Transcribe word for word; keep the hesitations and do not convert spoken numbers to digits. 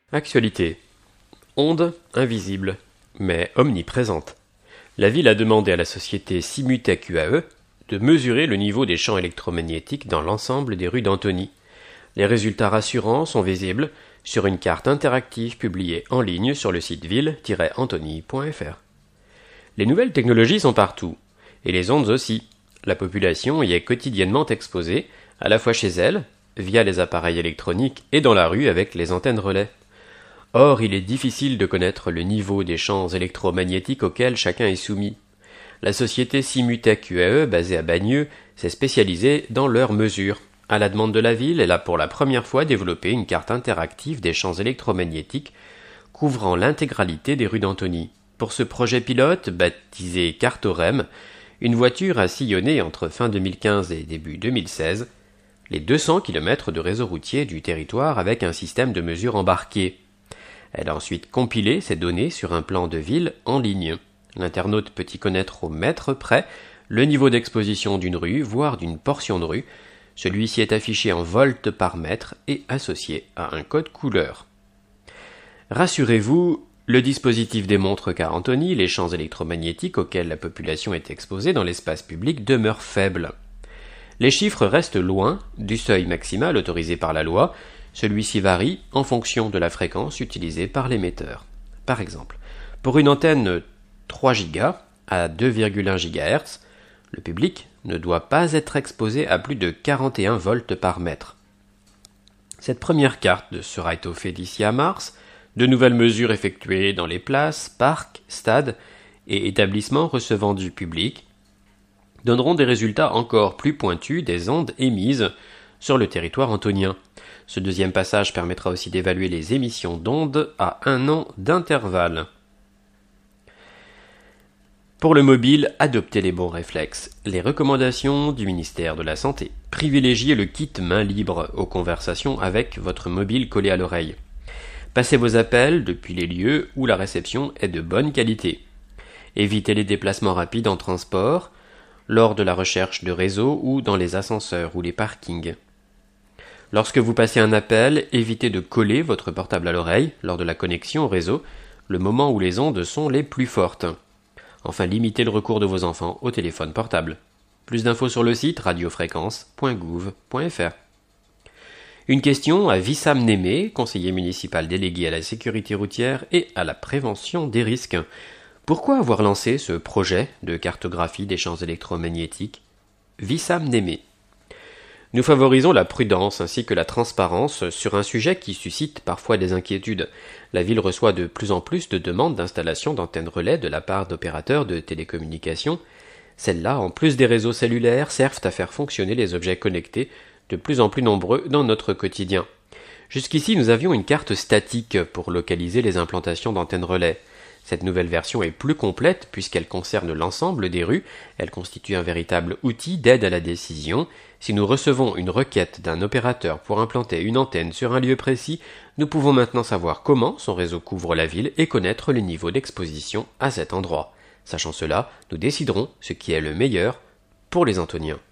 Actualité. Onde invisible, mais omniprésente. La ville a demandé à la société Simutech U A E de mesurer le niveau des champs électromagnétiques dans l'ensemble des rues d'Antony. Les résultats rassurants sont visibles sur une carte interactive publiée en ligne sur le site ville tiret antony point f r. Les nouvelles technologies sont partout, et les ondes aussi. La population y est quotidiennement exposée, à la fois chez elle, via les appareils électroniques, et dans la rue avec les antennes relais. Or, il est difficile de connaître le niveau des champs électromagnétiques auxquels chacun est soumis. La société Simutech U A E, basée à Bagneux, s'est spécialisée dans leurs mesures. À la demande de la ville, elle a pour la première fois développé une carte interactive des champs électromagnétiques couvrant l'intégralité des rues d'Antony. Pour ce projet pilote, baptisé Cartorem, une voiture a sillonné entre fin deux mille quinze et début deux mille seize les deux cents kilomètres de réseau routier du territoire avec un système de mesure embarqué. Elle a ensuite compilé ces données sur un plan de ville en ligne. L'internaute peut y connaître au mètre près le niveau d'exposition d'une rue, voire d'une portion de rue. Celui-ci est affiché en volts par mètre et associé à un code couleur. Rassurez-vous, le dispositif démontre qu'à Antony, les champs électromagnétiques auxquels la population est exposée dans l'espace public demeurent faibles. Les chiffres restent loin du seuil maximal autorisé par la loi. Celui-ci varie en fonction de la fréquence utilisée par l'émetteur. Par exemple, pour une antenne trois giga à deux virgule un gigahertz, le public ne doit pas être exposé à plus de quarante et un volts par mètre. Cette première carte sera étoffée d'ici à mars, de nouvelles mesures effectuées dans les places, parcs, stades et établissements recevant du public donneront des résultats encore plus pointus des ondes émises sur le territoire antonien. Ce deuxième passage permettra aussi d'évaluer les émissions d'ondes à un an d'intervalle. Pour le mobile, adoptez les bons réflexes. Les recommandations du ministère de la Santé. Privilégiez le kit main libre aux conversations avec votre mobile collé à l'oreille. Passez vos appels depuis les lieux où la réception est de bonne qualité. Évitez les déplacements rapides en transport, lors de la recherche de réseau ou dans les ascenseurs ou les parkings. Lorsque vous passez un appel, évitez de coller votre portable à l'oreille lors de la connexion au réseau, le moment où les ondes sont les plus fortes. Enfin, limitez le recours de vos enfants au téléphone portable. Plus d'infos sur le site radiofréquence point gouv point f r. Une question à Wissam Némé, conseiller municipal délégué à la sécurité routière et à la prévention des risques. Pourquoi avoir lancé ce projet de cartographie des champs électromagnétiques ? Wissam Némé. Nous favorisons la prudence ainsi que la transparence sur un sujet qui suscite parfois des inquiétudes. La ville reçoit de plus en plus de demandes d'installation d'antennes relais de la part d'opérateurs de télécommunications. Celles-là, en plus des réseaux cellulaires, servent à faire fonctionner les objets connectés de plus en plus nombreux dans notre quotidien. Jusqu'ici, nous avions une carte statique pour localiser les implantations d'antennes relais. Cette nouvelle version est plus complète puisqu'elle concerne l'ensemble des rues, elle constitue un véritable outil d'aide à la décision. Si nous recevons une requête d'un opérateur pour implanter une antenne sur un lieu précis, nous pouvons maintenant savoir comment son réseau couvre la ville et connaître le niveau d'exposition à cet endroit. Sachant cela, nous déciderons ce qui est le meilleur pour les Antoniens.